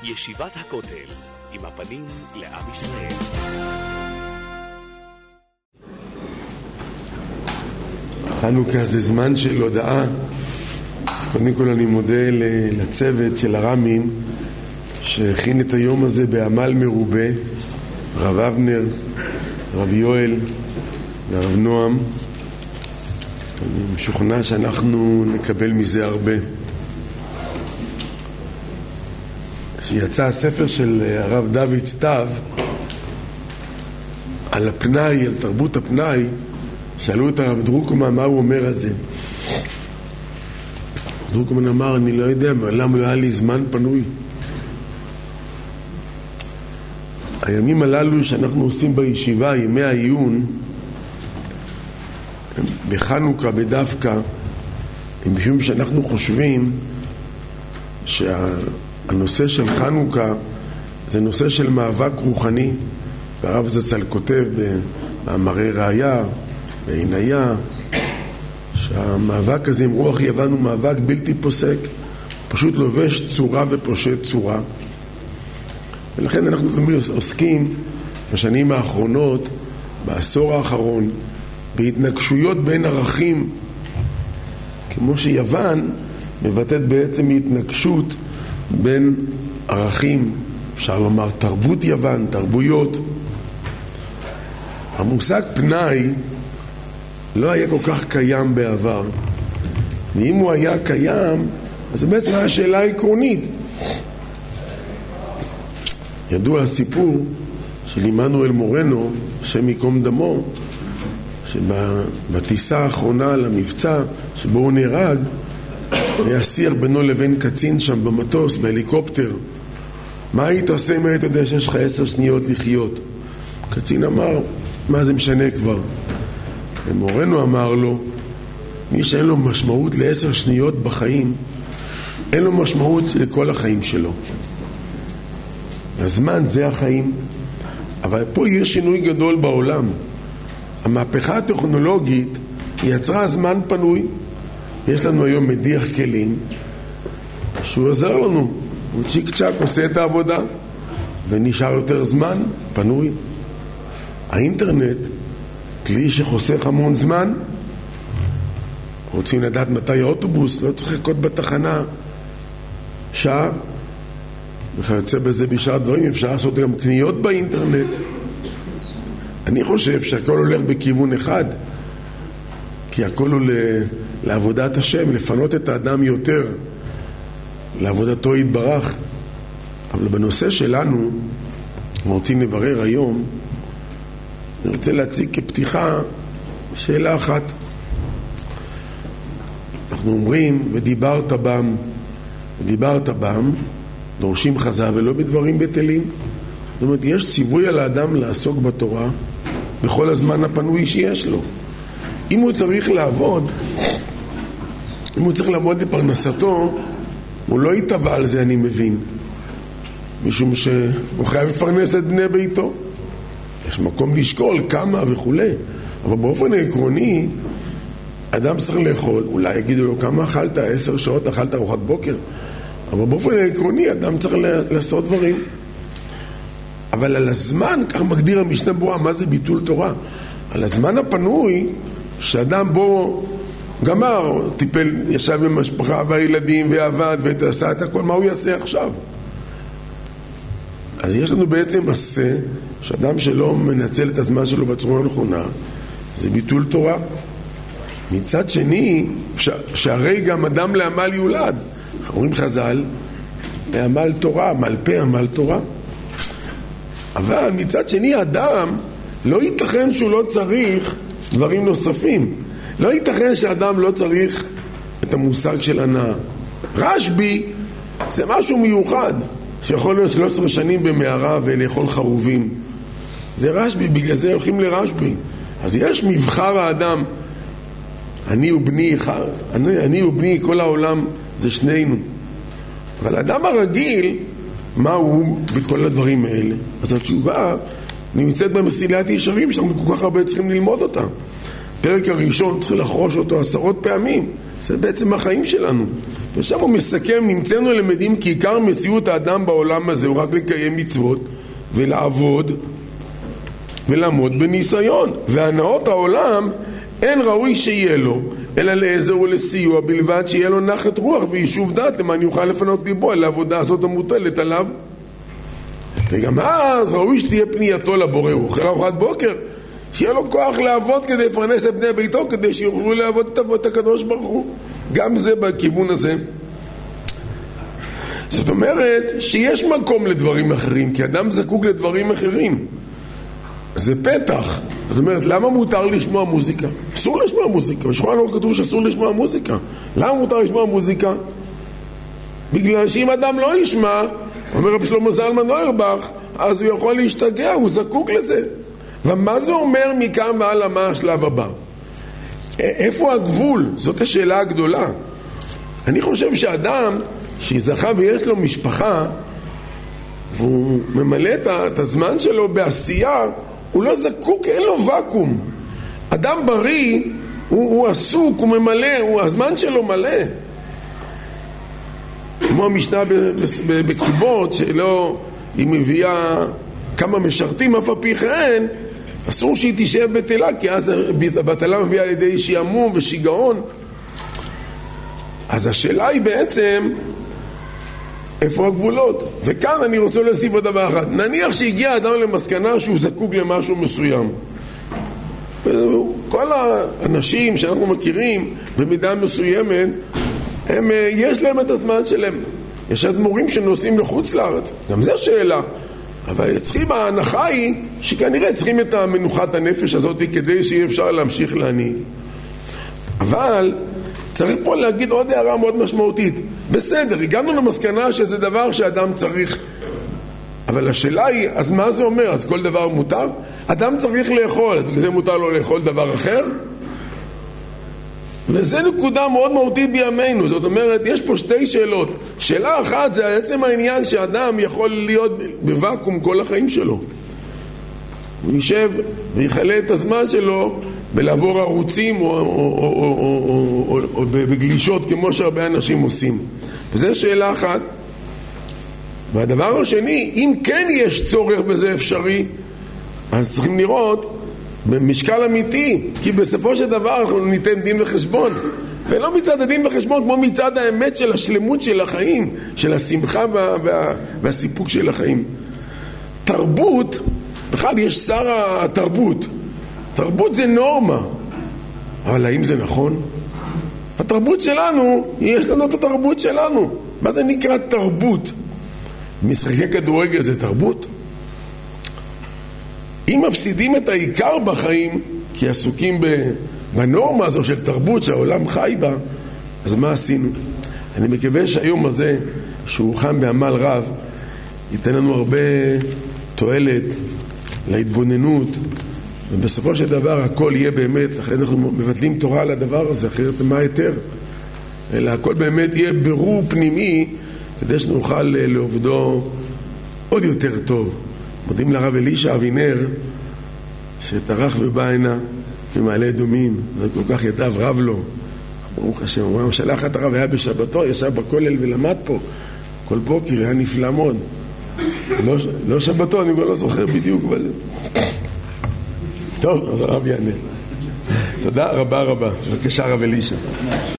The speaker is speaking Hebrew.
ישיבת הכותל, עם הפנים לעם ישראל. חנוכה זה זמן של הודעה. אז קודם כל אני מודה לצוות של הרמים שהכין את היום הזה בעמל מרובה, רב אבנר, רב יואל ורב נועם. אני משוכנע שאנחנו נקבל מזה הרבה. כשיצא הספר של הרב דוד סתיו על הפנאי, על תרבות הפנאי, שאלו את הרב דרוקמן מה הוא אומר על זה. דרוקמן אמר, אני לא יודע, מעולם לא היה לי זמן פנוי. הימים הללו שאנחנו עושים בישיבה, ימי העיון בחנוכה, בדווקא, משום שאנחנו חושבים שהנושא של חנוכה זה נושא של מאבק רוחני, והרב זצ"ל כותב במאמרי ראיה בעיניה שהמאבק הזה עם רוח יוון הוא מאבק בלתי פוסק, פשוט לובש צורה ופושט צורה. ולכן אנחנו עוסקים בשנים האחרונות, בעשור האחרון, בהתנגשויות בין ערכים, כמו שיוון מבטאת בעצם התנגשות בין ערכים, אפשר לומר תרבות יוון, תרבויות. המושג פנאי לא היה כל כך קיים בעבר, ואם הוא היה קיים אז זה בעצם היה שאלה עקרונית. ידוע הסיפור של עמנואל מורנו, השם ייקום דמו, שבטיסה האחרונה למבצע שבו הוא נהרג היה שיח בינו לבין קצין שם במטוס, בהליקופטר. מה היית עושה אם היית יודע שיש לך 10 שניות לחיות? קצין אמר, מה זה משנה כבר? ומורנו אמר לו, מי שאין לו משמעות ל10 שניות בחיים, אין לו משמעות לכל החיים שלו. הזמן זה החיים. אבל פה יש שינוי גדול בעולם. המהפכה הטכנולוגית יצרה זמן פנוי. יש לנו היום מדיח כלים שהוא עוזר לנו, הוא צ'יק צ'ק עושה את העבודה ונשאר יותר זמן פנוי. האינטרנט כלי שחוסך המון זמן. רוצים לדעת מתי האוטובוס, לא צריך לחכות בתחנה שעה וכיוצא בזה בשאר דברים. אפשר לעשות גם קניות באינטרנט. אני חושב שהכל הולך בכיוון אחד, כי הכל הוא לעבודת השם, לפנות את האדם יותר לעבודתו יתברך. אבל בנושא שלנו רוצים לברר היום, אני רוצה להציג כפתיחה שאלה אחת. אנחנו אומרים ודיברת בם, דורשים חז"ל ולא בדברים בטלים. זאת אומרת, יש ציווי על האדם לעסוק בתורה בכל הזמן הפנוי שיש לו. אם הוא צריך לעבוד, אם הוא צריך לעבוד לפרנסתו, הוא לא יתבע על זה, אני מבין, משום שהוא חייב לפרנס את בני ביתו. יש מקום לשקול כמה וכו', אבל באופן העקרוני אדם צריך לאכול. אולי יגידו לו כמה אכלת, 10 שעות אכלת ארוחת בוקר, אבל באופן העקרוני אדם צריך לעשות דברים. אבל על הזמן, כך מגדיר המשנה ברורה, מה זה ביטול תורה? על הזמן הפנוי שאדם בו גמר, טיפל, ישב עם המשפחה והילדים ועבד ועשה את הכל, מה הוא יעשה עכשיו? אז יש לנו בעצם עשה שאדם שלא מנצל את הזמן שלו בצורה הנכונה, זה ביטול תורה. מצד שני, שהרי גם אדם לעמל יולד. אומרים חז"ל, לעמל תורה, עמל פה, עמל תורה. אבל מצד שני, אדם לא ייתכן שהוא לא צריך דברים נוספים. לא ייתכן שאדם לא צריך את המושג של הנאה. רשב"י זה משהו מיוחד, שיכול להיות 13 שנים במערה ולאכול חרובים. זה רשב"י, בגלל זה הולכים לרשב"י. אז יש מבחר האדם, אני ובני, כל העולם זה שנינו. אבל האדם הרגיל, מה הוא בכל הדברים האלה? אז התשובה נמצאת במסילת ישרים, שאנחנו כל כך הרבה צריכים ללמוד אותה. פרק הראשון צריך לחרוש אותו 10 פעמים, זה בעצם החיים שלנו. ושם הוא מסכם, נמצאנו למדים כי עיקר מציאות האדם בעולם הזה הוא רק לקיים מצוות ולעבוד ולעמוד בניסיון. והנאות העולם אין ראוי שיהיה לו, אלא לעזר ולסיוע בלבד, שיהיה לו נחת רוח ויישוב דעת למען יוכל לפנות ליבו על העבודה הזאת המוטלת עליו. וגם אז ראוי שתהיה פנייתו לבורא, הוא אוכל ארוחת בוקר, שיהיה לו כוח לעבוד כדי לפרנס את בני ביתו, כדי שיוכלו לעבוד את הקדוש ברוך הוא. גם זה בכיוון הזה. זאת אומרת שיש מקום לדברים אחרים, כי אדם זקוק לדברים אחרים. זה פתח. זאת אומרת, למה מותר לשמוע מוזיקה? אסור לשמוע מוזיקה. בשולחן ערוך כתוב שאסור לשמוע מוזיקה. למה מותר לשמוע מוזיקה? בגלל שאם אדם לא ישמע, אומר רב שלמה זלמן אוירבך, אז הוא יכול להשתגע, הוא זקוק לזה. ומה זה אומר מכאן והלאה, מה השלב הבא? איפה הגבול? זאת השאלה הגדולה. אני חושב שאדם שזכה ויש לו משפחה, והוא ממלא את הזמן שלו בעשייה, הוא לא זקוק, אין לו וקום. אדם בריא, הוא עסוק, הוא ממלא, הזמן שלו מלא. כמו המשנה בכתובות, שלא, היא מביאה כמה משרתים, אף על פי כן, אסור שהיא תשב בטלה, כי אז הבטלה מביאה על ידי שעמום ושיגעון. אז השאלה היא בעצם, איפה הגבולות? וכאן אני רוצה להוסיף עוד דבר אחד. נניח שהגיע האדם למסקנה שהוא זקוק למשהו מסוים. כל האנשים שאנחנו מכירים במידה מסוימת, יש להם את הזמן שלהם. יש אדמו"רים שנוסעים לחוץ לארץ. גם זו שאלה. אבל צריכים, ההנחה היא שכנראה צריכים את מנוחת הנפש הזאת כדי שיהיה אפשר להמשיך להנהיג. אבל צריך פה להגיד עוד הערה מאוד משמעותית. בסדר, הגענו למסקנה שזה דבר שאדם צריך, אבל השאלה היא, אז מה זה אומר? אז כל דבר מותר? אדם צריך לאכול, בגלל זה מותר לו לאכול דבר אחר? וזה נקודה מאוד מהותית בימינו. זאת אומרת, יש פה שתי שאלות. שאלה אחת זה עצם העניין שאדם יכול להיות בוואקום כל החיים שלו. הוא יישב ויחלה את הזמן שלו בלעבור ערוצים או בגלישות כמו שהרבה אנשים עושים. וזו שאלה אחת. והדבר השני, אם כן יש צורך בזה אפשרי, אז צריכים לראות במשקל אמיתי, כי בסופו של דבר אנחנו ניתן דין וחשבון, ולא מצד הדין וחשבון כמו מצד האמת של השלמות של החיים, של השמחה והסיפוק של החיים. תרבות, בכלל יש שר התרבות. תרבות זה נורמה, אבל האם זה נכון? התרבות שלנו, יש לנו את התרבות שלנו. מה זה נקרא תרבות? משחקי כדורגל זה תרבות? אם מפסידים את העיקר בחיים, כי עסוקים בנורמה הזו של תרבות שהעולם חי בה, אז מה עשינו? אני מקווה שהיום הזה, שהוא חם בעמל רב, ייתן לנו הרבה תועלת להתבוננות, ובסופו של דבר הכל יהיה באמת, אחרי אנחנו מבטלים תורה על הדבר הזה, אחרת מה יותר? אלא הכל באמת יהיה ברור פנימי, כדי שנוכל לעובדו עוד יותר טוב. מודים לרב אלישע אבינר, שטרח ובא הנה במעלה אדומים, וכל כך ידיו רב לו. ברוך השם, הוא שלח את הרב, היה בשבתו, ישב בכולל ולמד פה. כל בוקר היה נפלא מאוד. לא שבתו, אני כבר לא זוכר בדיוק, אבל... טוב, אז הרב יענה. תודה רבה רבה. בבקשה רב אלישע.